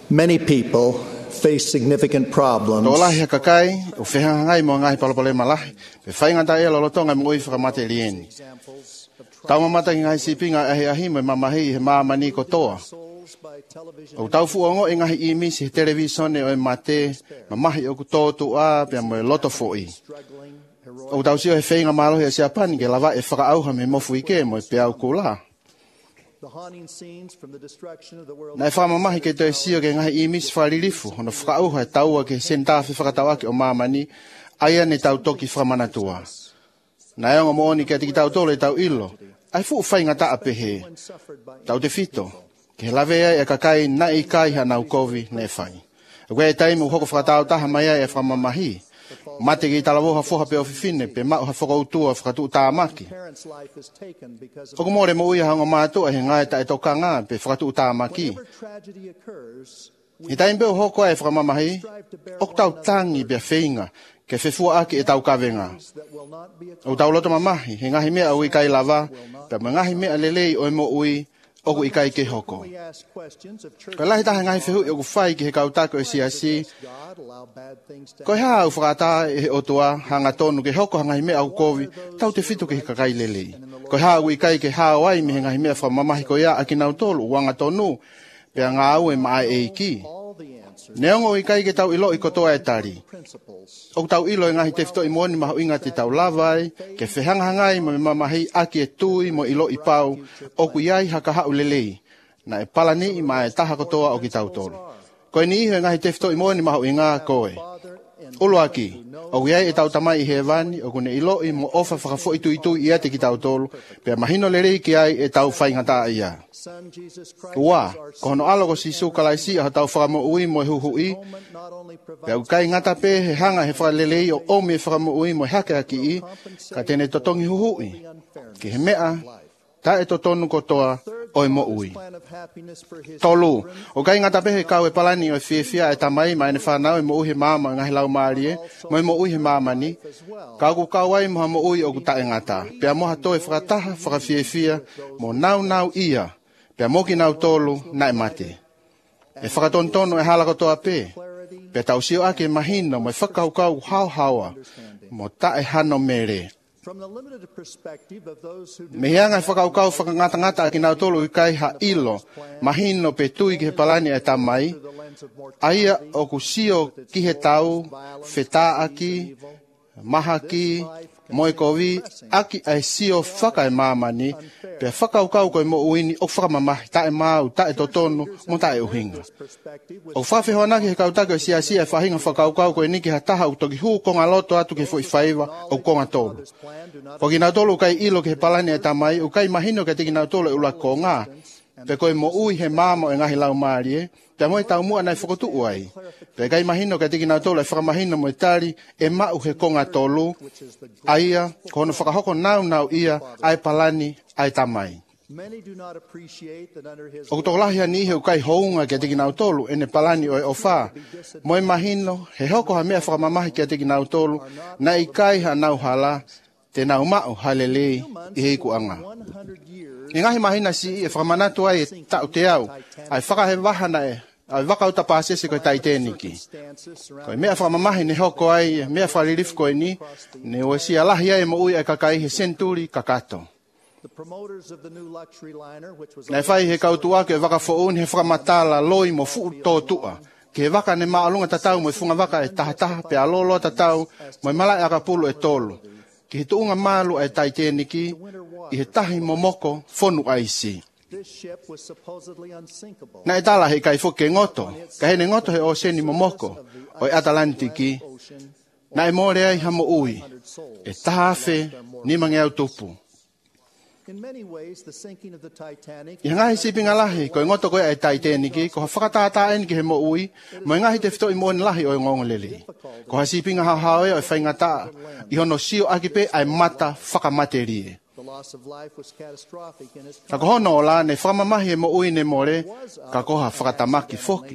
Many people face significant problems Tolahi kakai, o whengangai mo ngai palapale malahi, pe whaingata e lolotonga mo i whakamate lieni. Tau mamata ki ngai sipinga ahi mo mamahi he maamani kotoa. O tau fuongo e ngahi imisi he televisione o e mate, mamahi o kutotu a, pia mo e loto foi. O tau sio he whainga malohi a siapani, ke lava e whakaauha me mofu ike mo e pia au kula. Na e whamamahi ke toi sio ke ngahi imisi whalilifu, hono whakauha e taua ke sentafi whakatawaki o mamani, aia ne tau toki whamanatua. Na e onga mooni ke tiki tau tole tau ilo, ai fu whainga ta apehe, tau te fito, ke lavea e kakai na i kai hanau kovi ne whai. E koe e taimu hoko whakatau taha mai e whamamahi, mate ki talawoha foha pe ofifine, pe mau ha whakautua whakatu tāmaki. Oko more mo uia hanga mātua he ngai ta e toka ngā pe whakatu tāmaki. I taimpeo hoko e whakamamahi, ok tau tangi bea whainga, ke whewhua aki e tau kawenga. O tau loto mamahi, he ngahi mea au i kai lava, pe ma ngahi mea lelei o e mo ui, oku i kai ke hoko. Ka lahi taha ngahi whehu i oku whai ki he kautako e siasi, ko he au whakata e he otua, hanga tonu ke hoko hangahi mea au kovi, tau te whitu ke he kakai lelei. Ko he au i kai ke hao ai me he ngahi mea whamamahi ko ia aki nau tolu, uanga tonu, pe ngā au e maa e iki. Neongo i kai ke tau ilo i kotoa e tari. O tau ilo e ngahi te whito i moni mahu inga te tau lavai, ke whehangahangai mo me mamahi aki e tui mo ilo i pau, o ku iai haka hau lelei, na e palani i ma e taha kotoa o ki tau tolu. Koe ni iho e ngahi te whito i moni mahu inga koe. Ulu aki, o iai e tau tamai i hevani, o kune ilo i mo ofa whakafo i tui i ate ki tau tolu, pia mahino lerei ki ai e tau whaingata ia. Ua, kohono alogo si sukalaisi a tau whakamo ui mo huhui, pia ukai ngata pe he hanga he whakalelei o omi e whakamo ui mo hake aki i, ka tene totongi huhui. Ki he mea, ta e totonu kotoa o e mo ui. Tolu, o kai ngata pe he kau e palani o e whiawhia e tamai ma ene whanau e mo ui he mama ngahi lau maarie, mo e mo ui he mama ni, ka ku kawai moha mo ui o ku tae ngata, pia moha to e whakataha whakawhiawhia, mo nau ia, pia moki nau tolu na e mate. E whakatontono e hala kotoa pe, pia tau sio ake mahino mo e whakaukau hau mo tae hano mere. Me heanga e whakaukau whakangata ki nau tolu i kai ha ilo, mahino pe tui ki he palani e tamai, aia o ku sio ki he tau, wheta aki, maha ki, moe kovi, aki ai sio whaka e mamani, pe whakaukau koe mo uini o whakamamahi, tae mau, tae totonu, mo tae uhinga. O whawhihoanaki he kautako e siasia e whahinga whakaukau koe niki ha taha utoki huu konga loto atu ke fo i whaiva o konga tolu. Ko ki nau tolu kai ilo ke he palani e tamai, u kai mahino ke tiki nau tolu e ula konga, pe koe mo ui he mamo e ngahi lau maarie, pe moe tau mua nai whakotu uai. Pe kai mahino ke tiki nau tolu e whakamahino mo e tari, e mau he konga tolu, aia, kono whakahoko nau ia, ai palani, ai tamai. O tokolahi ni he ukai hounga ke tiki nau tolu, ene palani o e ofa, moe mahino, he hoko ha mea whakamamahi ke tiki nau tolu, na i kai ha nau hala, te nau mao halelei i heiku anga. I ngahi mahina si e whakamanatu ai e tau te au, ai whakahe wahana e, ai wakau tapasese koe Titanic. Koe mea whakamamahi ne hoko ai, mea whalirifu koe ni, ne o si alahi ai mo ui ai kakai he senturi kakato. Nei whai he kautua ke waka founi he whakamatala loi mo fuu tōtua. Ke waka ne maalunga tatau mo i funga waka e tahataha pe alolo tatau mo i malai akapulu e tolu. Ki he tuunga malu e Titanic i he tahi momoko fonu aisi. Na e tala he kai fuke ngoto, ka he ne ngoto he oceani momoko o e Atlantiki. Na e more ai hamo ui, e tahafe ni mangeau tupu. I ngahi sipinga lahi, ko ngoto koe ai Titanic, ko ha whakatata ki he mo ui, mo ngahi te whito i moani lahi o ngongolele. Ko ha sipinga hao e o e whaingata, i hono sio akipe ai mata whakamaterie. Ka ko hono o la ne whamamahi e mo ui ne more, ka koha whakatamaki foki.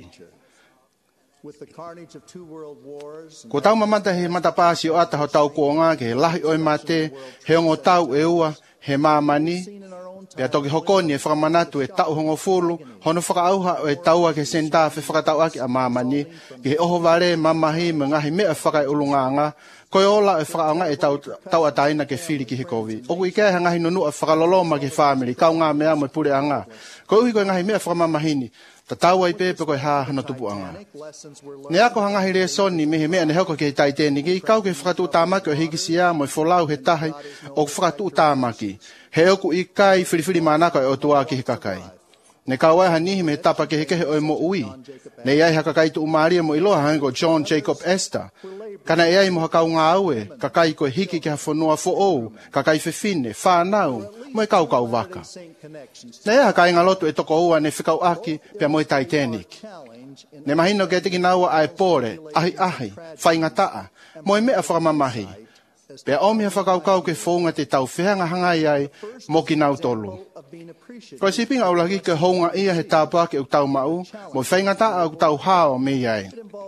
Ko tau mamata he matapasi o ata ho tau kuonga ke he lahi o e mate, he ongo tau e ua, he mamani, pia toki hokoni e whakamanatu e tau hongo fulu, hono whakaauha o e taua ke senta fe whakatau aki a mamani, ki he oho ware mamahi me ngahi mea whakai ulunganga, koe ola e whakaunga e tau ataina ke whiri ki he kovi. Oku ike he ngahi nunu a whakaloloma ke whamiri, kau ngā mea mo pure anga. Koe uhi koe ngahi mea whakamamahini, ta tau ai pepe koe haa hana tupu anga. Ne ako hangahi rea soni me he mea ne hoko ke he taiteni ki, kau ke whakatu tamaki o higisia mo e wholau he tahi o whakatu tamaki. He oku i kai whiriwhiri manaka e o tua ki he kakai. Ne kau ai hanihi me tapa ke he kehe o e mo ui. Ne iai haka kai tu umaria mo iloha hango John Jacob Esther. Kana iai mo hakau ngā aue, kakai koe hiki ki ha whanua fo ou, kakai whewhine, whanau, mo e kau kau waka. Ne ia haka inga lotu e toko ua ne whikau aki pia mo e Titanic. Ne mahino ke tiki naua ai pore, ahi, whaingataa, mo e mea whakamamahi. Pea omi ha whakaukau ke whaunga te tau whihanga hangai ai mo ki nau tolu. Koe sipinga au lagi ke hounga ia he tāpake u tau mau, mo whaingata au tau hao me iai.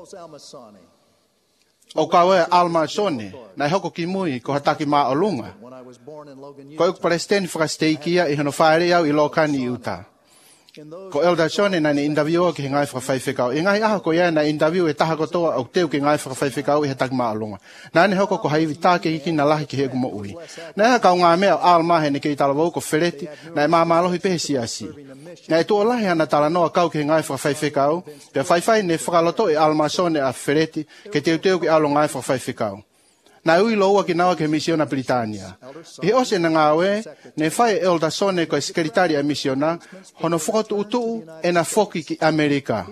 O kau e Alma Sone, nai hoko ki mui ko hataki maa o lunga. Koe uku Palestine whakasteikia i hano whaere au i lokani i uta. Ko Elda Sone nai ne interviewa ki he ngai whakawhaiwhikau. I ngai aha ko ia na interview e taha kotoa au teu ki ngai whakawhaiwhikau i he taki maa o lunga. Nai ne hoko ko haiwi tāke hiki na lahi ki he kumo ui. Nai ha kau ngā mea o Alma he ne kei talavau ko Fereti, nai maa malohi pehe siasi. Nai tua lahi ana tala noa kau ki he ngai whakawhaiwhikau, pia whaiwhai ne whakaloto i Alma Sone a Fereti, ke teu ki alo ngai whakawhaiwhikau. Na ui loua ki nawa ke misiona Britania. I ose na ngawe, ne whai Elda Sone ko e skeritari a misiona, hono whakotu utuu e na whoki ki Amerika.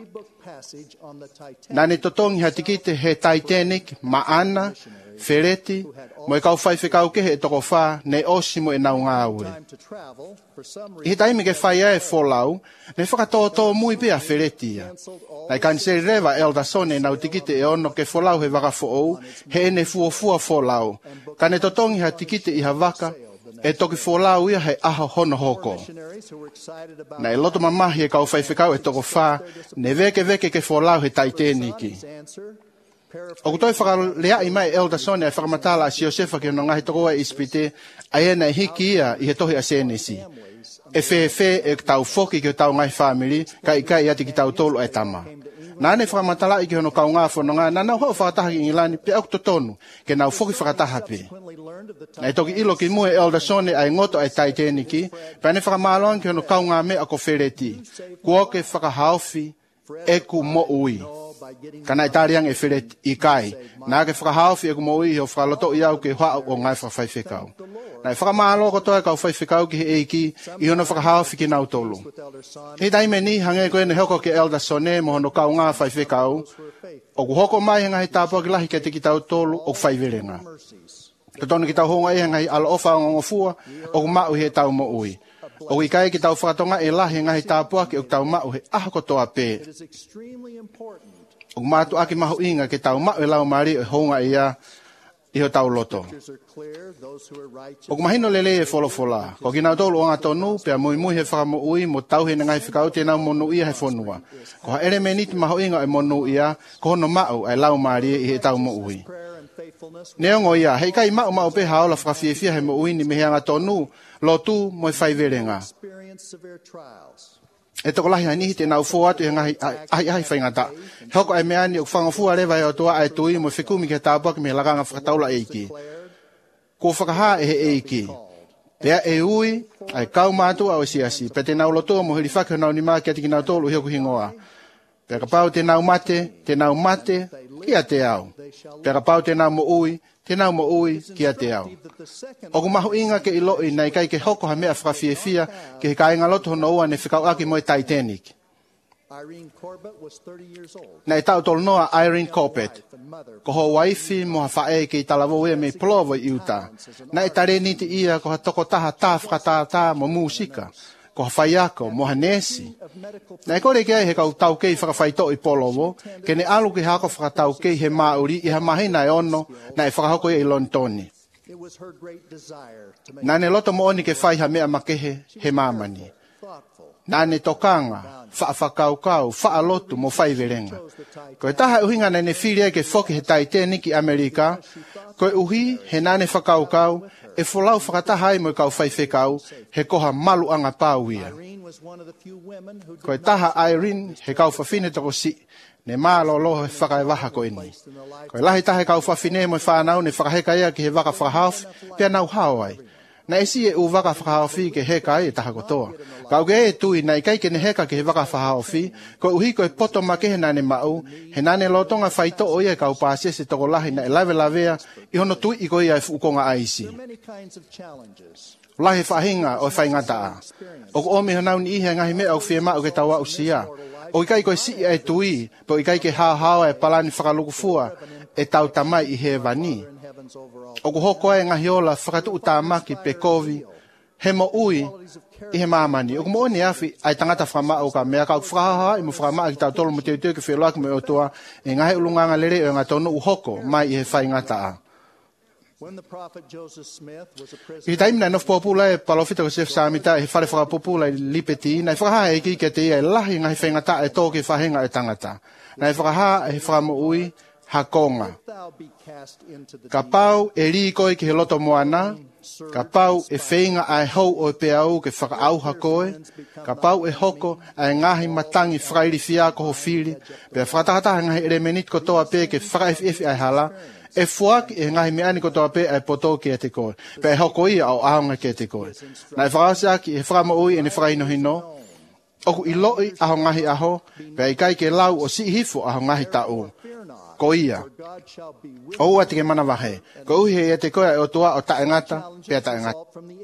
Na ne totongi hatikite he Titanic, Maana, Fereti, mo e kau whaiwhikau ke he toko wha, ne osi mo e nau ngawe. I he taimi ke whai e wholau, ne whakatoto mui pe a Feretia. Nai kanseri rewa Elda Sone nau tikite e ono ke wholau he waka whoou, he ene fuofua wholau. Ka ne totongi ha tikite i ha waka, e toki wholau ia he aha hono hoko. Na e loto mamahi e kau whaiwhikau e toko wha, ne veke ke wholau he Titanicki. O kutoi whakalea i mai Elda Sone e whakamatala a si Josefa ki no ngahi tokoa i ispite, a ena e hiki ia i he tohi a senesi. E whe e tau whoki ki o tau ngai whamiri, ka i kai ati ki tau tolu e tama. Nāne whakamatala i ki hono kau ngā whanonga, nā nau hau whakataha ki Ingilani, pe au totonu, ke nau whoki whakataha pe. Nā i toki ilo ki mue Elda Sone ai ngoto ai Titanicki, pe ane whakamaloan ki hono kau ngā me ako Fereti, kuoke whakahaufi e ku mo ui. Kana i tāriang e Fereti i kai, nā ke whakahaufi e ku mo ui ho whakaloto i au ke hoa o ngai whakawhaiwhikau. Nā i whakamalo ko toa kau whaiwhikau ki he eiki, i hono whakahaufi ki nau tolu. Hei taime ni hange koe ne hoko ke Elda Sone mo hono kau ngā whaiwhikau, o ku hoko mai hanga hei tāpua ki lahi ke te ki tau tolu o whaiwerenga. Ka tonu ki tau honga e hanga hei ala ofa o ngofua, o ku mau he tau mo ui. O i kai ki tau whakatonga e lahi hanga hei tāpua ki o tau mau he aha ko toa pē. O ku mātu aki mahu inga ke tau mau e lau mari e honga ia, i ho tau loto. O kumahino lele e wholofola. Ko ki nau tolu o ngā tonu, pia mui he whakamo ui, mo tau he ngai whikau te nau monu ia he whonua. Ko ha ere meniti maho inga e monu ia, ko hono mau ai lau maari i he tau mo ui. Neongo ia, hei kai mau pe haola whakawhiewhia he mo ui ni mehe ngā tonu, lotu mo e whaiverenga. E toko lahi hanihi te nau fō atu e ngahi whaingata. Hoko ai meani o whangafua rewa e o toa ai tui mo whikumi ke tāpua ki me lakanga whakataula eiki. Ko whakaha e he eiki. Pea e ui, ai kau mātua o siasi. Pe te nau lotoa mo hiri whake nau ni maa ki ati ki nau tolu hio kuhingoa. Pea ka pau te nau mate, ki a te au. Pea ka pau te nau mo ui, ki a te au. O ku mahu inga ke iloi nei kai ke hoko ha mea whakawhiewhia ke he kainga loto hono ua ne whikau aki mo e Titanic. Nei tau tolu noa Irene Corbett. Ko ho waifi mo ha whae ke i talawo ea me plovo i uta. Nei tare niti ia ko ha toko taha tā whakatā mo musika. Ko ha whaiako mo ha nesi. Nei kore ke he kau tau kei whakawhaito i polovo, ke ne alu ki hako whakatau kei he mauri i ha mahina e ono na e whakahoko i lontoni. Nā ne loto mo oni ke whai ha mea makehe he mamani. Nā ne tokanga, whaafakaukau, whaalotu mo whaiverenga. Ko e taha uhinga nei ne whiria ke whoki he Titanic i Amerika, ko e uhi he nā ne whakaukau, e folau whakataha ai mo kau whai whekau, he koha malu anga pāwia. Koe taha Irene, he kau whawhine toko si, ne mālo loho he whakae waha ko eni. Koe lahi tahe kau whawhine mo whanau ne whakaheka ia ki he waka whakahawh, pia nau hao ai. Na esi e u waka whakahawhi ke heka e taha kotoa. Kau ge e tui na ikai ke ne heka ke he waka whakahawhi, koe uhi koe poto make he nane mau, he nane lotonga whaito o ia kau pāsia se toko lahi na e lawe lavea, i hono tui i koe ia e fukonga aisi. Lahi whahinga o whaingata a. O ko omi hanau ni ihe ngahi mea o whiema o ke tawa usia. O ikai koe si e tui, po ikai ke hao e palani whakalukufua, e tau tamai i he vani. O ko hoko e ngahi ola whakatu utamaki pe kovi, he mo ui i he mamani. O ko mo oni afi ai tangata whama o ka mea kau whakahaha i mo whama ki tau tolo mo teo ke whioloaki mo e otoa, e ngahi ulunganga lere o ngā tonu uhoko mai i he whaingata a. I taimina nof popula e palofita ko Joseph Samita e whare whakapopula i lipeti, na i whakaha e ki te ia e lahi ngahi whaingata e tōke whahenga e tangata. Na i whakaha e whakamo ui hakonga. Ka pau e ri koe ki he loto moana, ka pau e whainga ai hou o e peau ke whakaauha koe, ka pau e hoko ai ngahi matangi whakairi whia ko ho whiri, pia whakatahata ngahi ere menit ko toa pe ke whakaefi ai hala, e fuaki e ngahi meani ko toa pe ai poto ki e te koe, pe e hoko ia au aonga ki e te koe. Na e whakasiaki e whakamo ui e ne whakaino hino, oku i loi aho ngahi aho, pe i kai ke lau o si hifo aho ngahi tau. Ko ia. O ua te ke mana wahe. Ko uhi e te koe o tua o taengata, pe a taengata.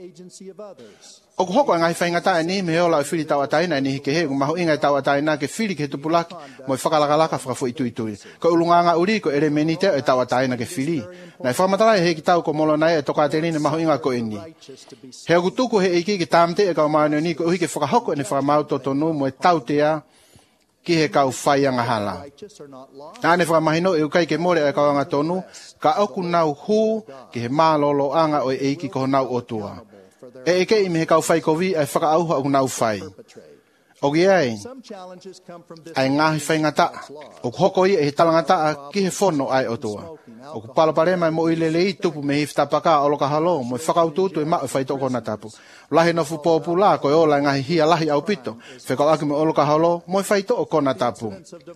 O ko hoko ngai whaingata e ni me ola o whiri tau ataina e ni hike he, maho ingai tau ataina ke whiri ke tupulaki, mo i whakalakalaka whakafo i tui. Ko ulunganga uri ko ere menite e tau ataina ke whiri. Nei whamatara e he ki tau ko molo nai e toka te rine maho inga ko e ni. He aku tuku he iki ki tamte e kau maano ni ko uhi ke whakahoko e ne whakamauto tonu mo e tau tea ki he kau whaianga hala. Ane whakamahino e ukai ke more e kau anga tonu, ka oku nau hu ki he mālolo anga o e iki ko nau otua. E eke i me he kau whai kovi ai whakaauha o nau whai. O ki ai ngahi whaingata. O hoko i e he talangata ki he whono ai otua. O ku paloparema e mo i lele i tupu me hiftapaka o loka halo, mo i whakaututu e mao e whaito kona tapu. Lahi no fupopu la ko e ola ngahi hia lahi au pito. Whekau aki me o loka halo, mo i whaito o kona tapu.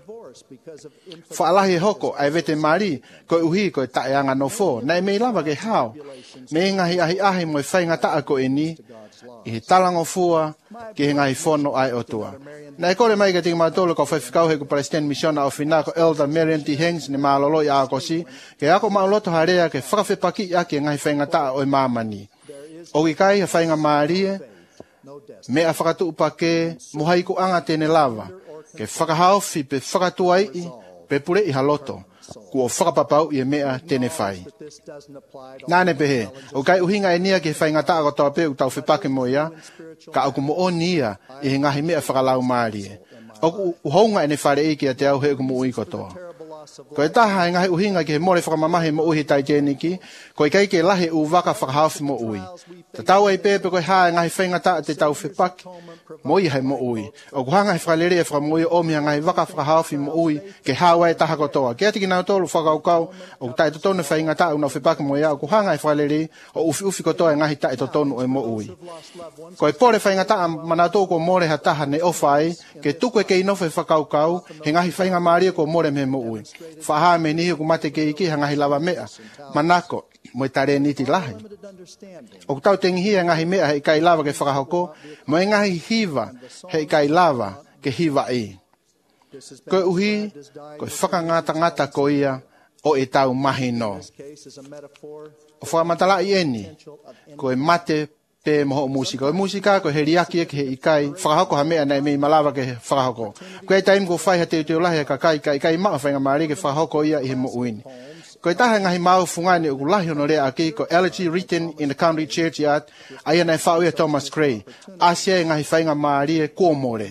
Whaalahi hoko ai vete mari, ko uhi ko e taeanga no fo, na e mei lava ke hao. Me ngahi ahi mo i whaingata ko e ni, i he talango fua, ki he ngahi whono ai otua. Na e kore mai ka tiki mātolo ka whaiwhikau he ku Palestine Mission au whina ko Elder Marion T. Hanks ni mālolo i a kosi, ke ako maoloto harea ke whakawhipaki a ki ngahi whaingata o i māmani. O i kai ha whainga maarie, me a whakatu upake mohaiku anga tene lava, ke whakahauwhi pe whakatuai i pe pure i haloto, ku o whakapapau i e mea tene whai. Nāne pehe, o kai uhinga e nia ki he whaingata ako tau pe u tau whipake mo ia, ka aku mo o nia i he ngahi mea whakalau maarie. O uhounga e ne whare i ki a te au he uku mo ui kotoa. Ko e taha e ngahi uhinga ki he more whakamamahe mo uhi tai jeniki, ko i kai ke lahe u waka whakahauwhi mo ui. Ta tau ei pepe ko e haa e ngahi whaingata te tau whipake, mo i hai mo ui. O kuhanga he whakalere e whakamoi o miha ngahi waka whakahauwhi mo ui, ke hawa e taha kotoa. Ke atiki nau tolu whakaukau, o tai totonu whaingata u nau whipake mo ia, o kuhanga e whakalere, o ufi kotoa e ngahi tai totonu e mo ui. Ko e pore whaingata manatō ko more ha taha ne ofai, ke tuku e ke inofe whakaukau, he ngahi whainga maria ko more me mo ui. Whaha me nihi ku mate ke iki hangahi lava mea, manako, mo e tare niti lahi. O tau tengi hia ngahi mea he kai lava ke whakahoko, mo e ngahi hiva he kai lava ke hiva i. Koe uhi, koe whakangata ko ia o e tau mahi no. O whakamatala i eni, koe mate pe moho musika. O musika ko he riaki e ke he ikai, whakahoko ha mea nei mei malawa ke whakahoko. Koe taim ko whai ha te lahi ka kai maa whainga maari ke whakahoko ia i he mo uini. Ko e taha ngahi mau fungani o lahi ono rea aki ko elegy written in the country churchyard ai nei whau ia Thomas Gray. Asia e ngahi whainga maari e kuomore.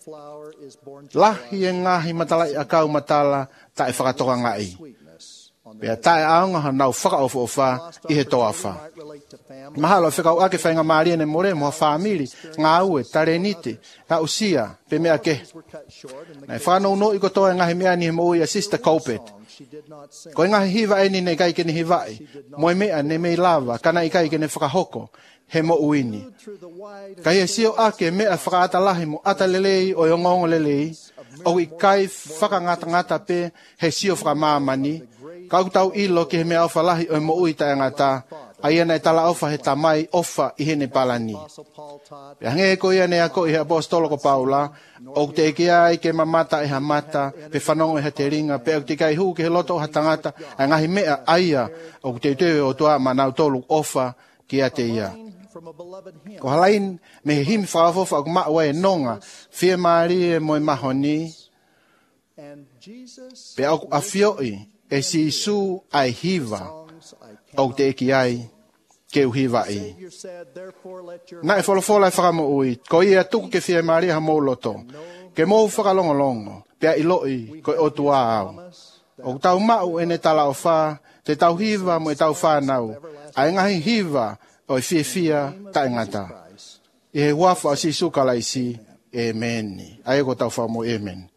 Lahi e ngahi matalai a kau matala ta e whakatoka ngai. Pea tae aonga hanau whakaofa I he toa wha. Mahalo whikau ake whainga Maria ne more moha whamiri, ngā ue, tarenite, ngā usia, pe mea ke. Nei whanau no I ko toa ngahi mea ni he mo ia sister Coupet. Ko ngahi hiva eni ne kai kene hiwai, moe mea ne mei lava, kana I kai kene whakahoko, he mo uini. Kai he sio ake mea whakaatalahi mo atalelei o yongongo lelei, o I kai whakangata pe he sio whakamāmani, kau tau ilo ke he mea awhalahi o mo ui tai ngata, ai ana tala ofa he tamai ofa I hene palani. Pea nge ko ia ne ako I he apostolo ko Paula, o te eke ai ke mamata ha mata, pe whanongo he te ringa, pe o te kai hu ke he loto ha tangata, a ngahi mea aia, o te teo o tua manau tolu ofa ki a te ia. Ko halain me he himi whaafofa o maa e nonga, fia maari e moe mahoni, pe au a fioi, e si isu ai hiva, o te eki ai, ke uhiwa I. Na e wholofola e whakamo ui, ko ia tuku ke fia maari ha mou loto, ke mou whakalongolongo, pea iloi, ko e otua au. O tau mau e ne tala o wha, te tau hiva mo e tau whanau, a ngahi hiva o e fia ta ngata. I he wafa o si sukala I si, amen. Ai ko tau wha mo amen.